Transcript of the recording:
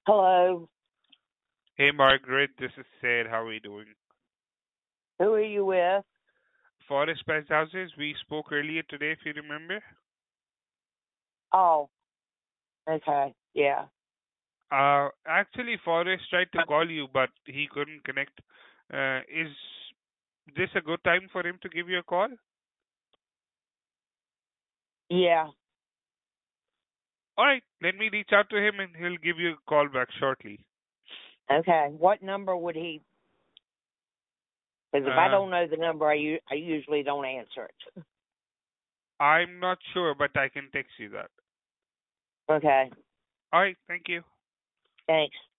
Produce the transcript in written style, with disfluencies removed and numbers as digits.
Hello. Hey Margaret, this is Sid. How are you doing? Who are you with? Forest Pest Houses, we spoke earlier today, if you remember. Oh, okay. Yeah. Actually, Forrest tried to call you, but he couldn't connect. Is this a good time for him to give you a call? Yeah. All right, let me reach out to him and he'll give you a call back shortly. Okay. What number would he? Because if I Uh, don't know the number, I usually don't answer it. I'm not sure, but I can text you that. Okay. All right, thank you. Thanks.